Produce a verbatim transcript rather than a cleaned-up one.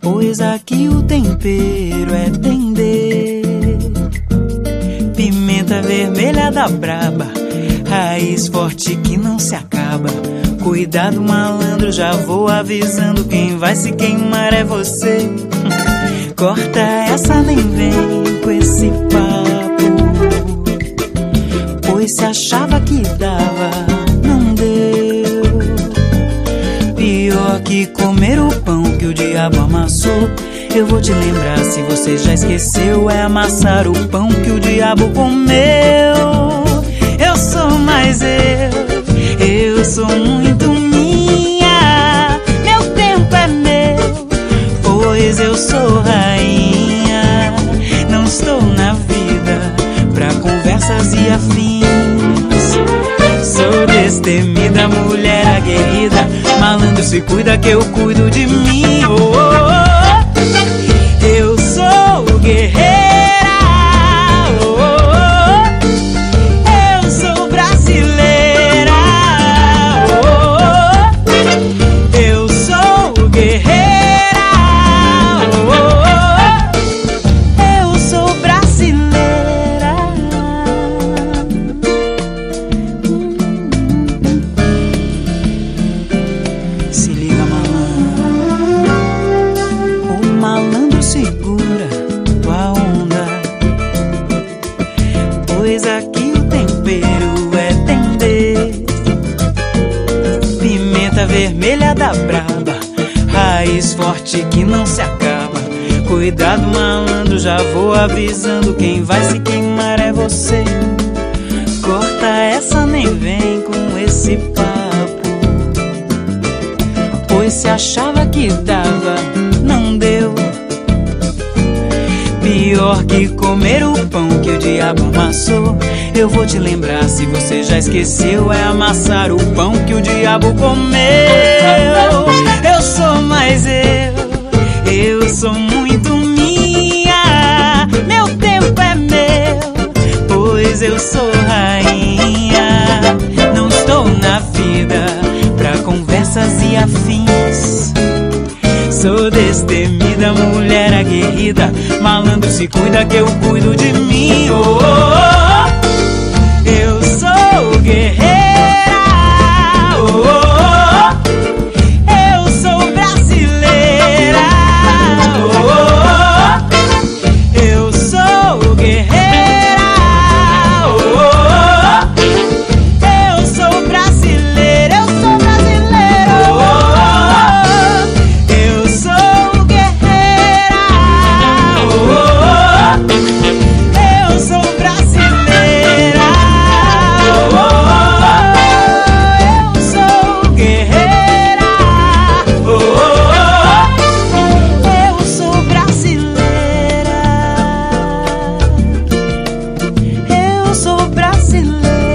pois aqui o tempero é Dendê. Pimenta vermelha da braba, raiz forte que não se acaba. Cuidado, malandro, já vou avisando, quem vai se queimar é você. Corta essa, nem vem com esse papo, pois se achava que dava, não deu. Pior que comer o pão que o diabo amassou. Eu vou te lembrar, se você já esqueceu, é amassar o pão que o diabo comeu. Eu sou mais eu, eu sou muito minha. Meu tempo é meu, pois eu sou rainha. Não estou na vida pra conversas e afins. Sou destemida, mulher aguerrida. Malandro, se cuida que eu cuido de mim. Oh, oh, oh. Eu sou guerreira. Oh, oh, oh. Eu sou brasileira. Oh, oh, oh. Eu sou guerreira. Oh, oh, oh. Eu sou brasileira. Se liga, malandro. O malandro segura tua onda, pois aqui o tempero é Dendê. Pimenta vermelha da braba, raiz forte que não se acaba. Cuidado, malandro, já vou avisando, quem vai se queimar é você. Corta essa, nem vem com esse papo, pois se achava que dava, não deu. Pior que comer o pão que o diabo amassou. Eu vou te lembrar, se você já esqueceu, é amassar o pão que o diabo comeu. Eu sou mais eu, eu sou muito minha. Meu tempo é meu, pois eu sou rainha. Não estou na vida pra conversas e afins. Sou destemida, mulher aguerrida. Malandro, se cuida que eu cuido de mim. Oh, oh, oh. Eu sou guerreira. Oh, oh, oh. Eu sou brasileira. Oh, oh, oh. Eu sou guerreira. Oh, oh, oh. Eu sou brasileira. Eu sou brasileira. Oh, oh, oh. Eu sou guerreira. Oh, oh, oh. Eu sou brasileira. Oh, oh, oh. Eu sou guerreira. Oh, oh, oh. Eu sou brasileira. Eu sou brasileira.